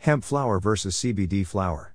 Hemp flower versus CBD flower.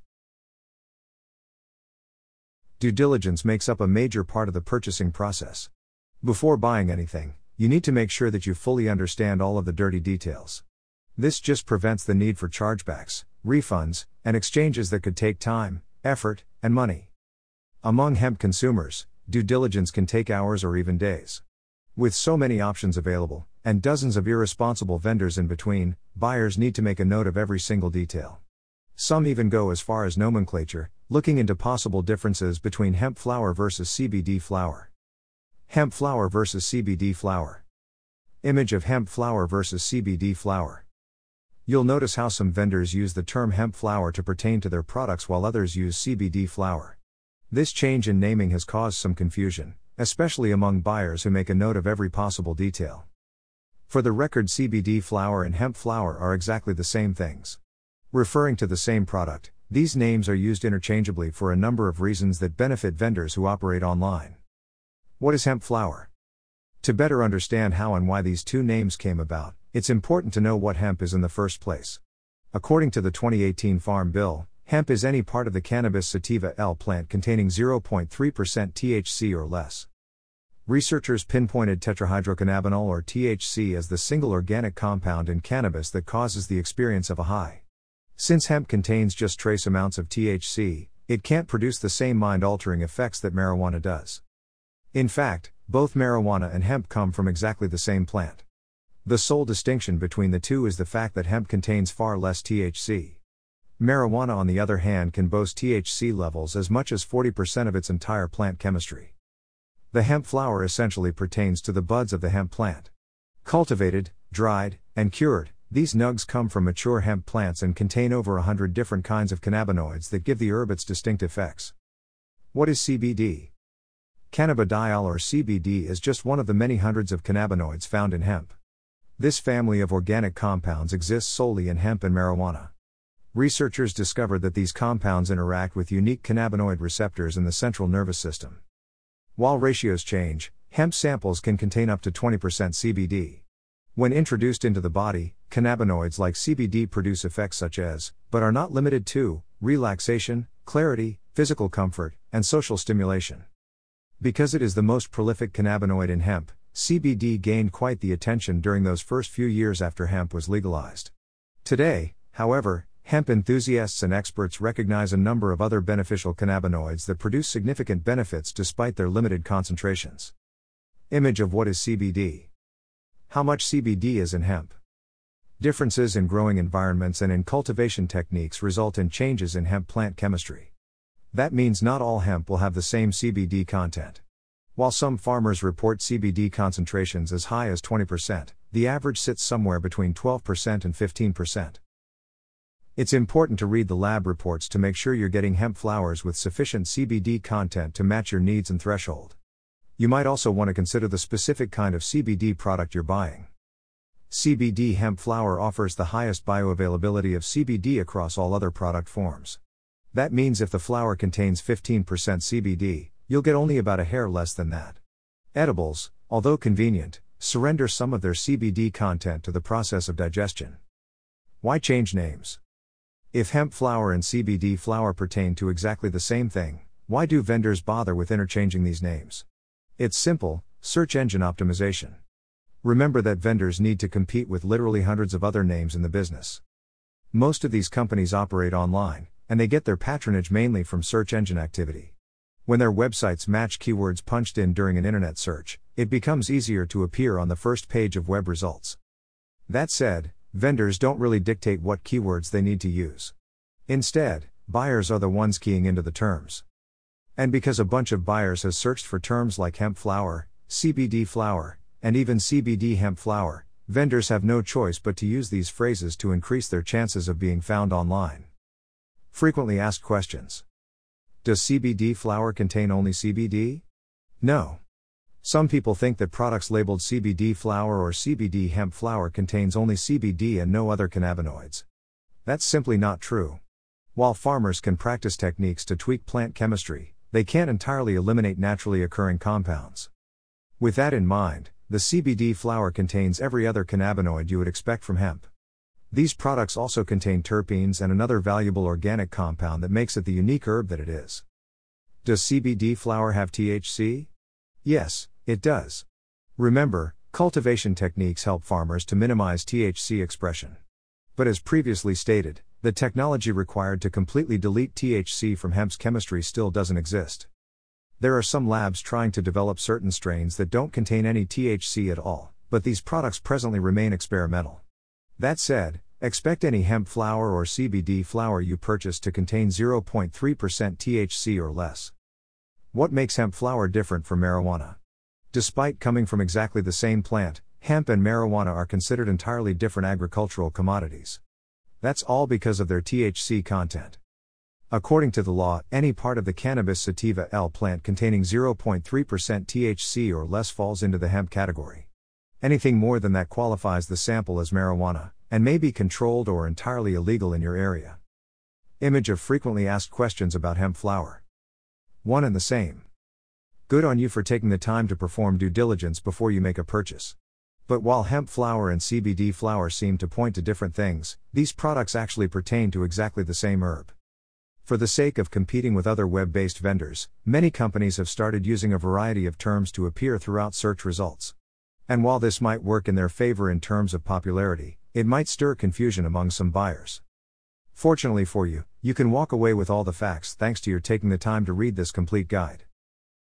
Due diligence makes up a major part of the purchasing process. Before buying anything, you need to make sure that you fully understand all of the dirty details. This just prevents the need for chargebacks, refunds, and exchanges that could take time, effort, and money. Among hemp consumers, due diligence can take hours or even days. With so many options available, and dozens of irresponsible vendors in between, buyers need to make a note of every single detail. Some even go as far as nomenclature, looking into possible differences between hemp flower versus CBD flower. Hemp flower versus CBD flower. Image of hemp flower versus CBD flower. You'll notice how some vendors use the term hemp flower to pertain to their products while others use CBD flower. This change in naming has caused some confusion, especially among buyers who make a note of every possible detail. For the record, CBD flower and hemp flower are exactly the same things. Referring to the same product, these names are used interchangeably for a number of reasons that benefit vendors who operate online. What is hemp flower? To better understand how and why these two names came about, it's important to know what hemp is in the first place. According to the 2018 Farm Bill, hemp is any part of the cannabis sativa L plant containing 0.3% THC or less. Researchers pinpointed tetrahydrocannabinol or THC as the single organic compound in cannabis that causes the experience of a high. Since hemp contains just trace amounts of THC, it can't produce the same mind-altering effects that marijuana does. In fact, both marijuana and hemp come from exactly the same plant. The sole distinction between the two is the fact that hemp contains far less THC. Marijuana, on the other hand, can boast THC levels as much as 40% of its entire plant chemistry. The hemp flower essentially pertains to the buds of the hemp plant. Cultivated, dried, and cured, these nugs come from mature hemp plants and contain over 100 different kinds of cannabinoids that give the herb its distinct effects. What is CBD? Cannabidiol or CBD is just one of the many hundreds of cannabinoids found in hemp. This family of organic compounds exists solely in hemp and marijuana. Researchers discovered that these compounds interact with unique cannabinoid receptors in the central nervous system. While ratios change, hemp samples can contain up to 20% CBD. When introduced into the body, cannabinoids like CBD produce effects such as, but are not limited to, relaxation, clarity, physical comfort, and social stimulation. Because it is the most prolific cannabinoid in hemp, CBD gained quite the attention during those first few years after hemp was legalized. Today, however, hemp enthusiasts and experts recognize a number of other beneficial cannabinoids that produce significant benefits despite their limited concentrations. Image of what is CBD. How much CBD is in hemp? Differences in growing environments and in cultivation techniques result in changes in hemp plant chemistry. That means not all hemp will have the same CBD content. While some farmers report CBD concentrations as high as 20%, the average sits somewhere between 12% and 15%. It's important to read the lab reports to make sure you're getting hemp flowers with sufficient CBD content to match your needs and threshold. You might also want to consider the specific kind of CBD product you're buying. CBD hemp flower offers the highest bioavailability of CBD across all other product forms. That means if the flower contains 15% CBD, you'll get only about a hair less than that. Edibles, although convenient, surrender some of their CBD content to the process of digestion. Why change names? If hemp flower and CBD flower pertain to exactly the same thing, why do vendors bother with interchanging these names? It's simple: search engine optimization. Remember that vendors need to compete with literally hundreds of other names in the business. Most of these companies operate online, and they get their patronage mainly from search engine activity. When their websites match keywords punched in during an internet search, it becomes easier to appear on the first page of web results. That said, vendors don't really dictate what keywords they need to use. Instead, buyers are the ones keying into the terms. And because a bunch of buyers has searched for terms like hemp flower, CBD flower, and even CBD hemp flower, vendors have no choice but to use these phrases to increase their chances of being found online. Frequently asked questions. Does CBD flower contain only CBD? No. Some people think that products labeled CBD flower or CBD hemp flower contains only CBD and no other cannabinoids. That's simply not true. While farmers can practice techniques to tweak plant chemistry, they can't entirely eliminate naturally occurring compounds. With that in mind, the CBD flower contains every other cannabinoid you would expect from hemp. These products also contain terpenes and another valuable organic compound that makes it the unique herb that it is. Does CBD flower have THC? Yes, it does. Remember, cultivation techniques help farmers to minimize THC expression. But as previously stated, the technology required to completely delete THC from hemp's chemistry still doesn't exist. There are some labs trying to develop certain strains that don't contain any THC at all, but these products presently remain experimental. That said, expect any hemp flower or CBD flower you purchase to contain 0.3% THC or less. What makes hemp flower different from marijuana? Despite coming from exactly the same plant, hemp and marijuana are considered entirely different agricultural commodities. That's all because of their THC content. According to the law, any part of the cannabis sativa L plant containing 0.3% THC or less falls into the hemp category. Anything more than that qualifies the sample as marijuana, and may be controlled or entirely illegal in your area. Image of frequently asked questions about hemp flower. One and the same. Good on you for taking the time to perform due diligence before you make a purchase. But while hemp flower and CBD flower seem to point to different things, these products actually pertain to exactly the same herb. For the sake of competing with other web-based vendors, many companies have started using a variety of terms to appear throughout search results. And while this might work in their favor in terms of popularity, it might stir confusion among some buyers. Fortunately for you, you can walk away with all the facts thanks to your taking the time to read this complete guide.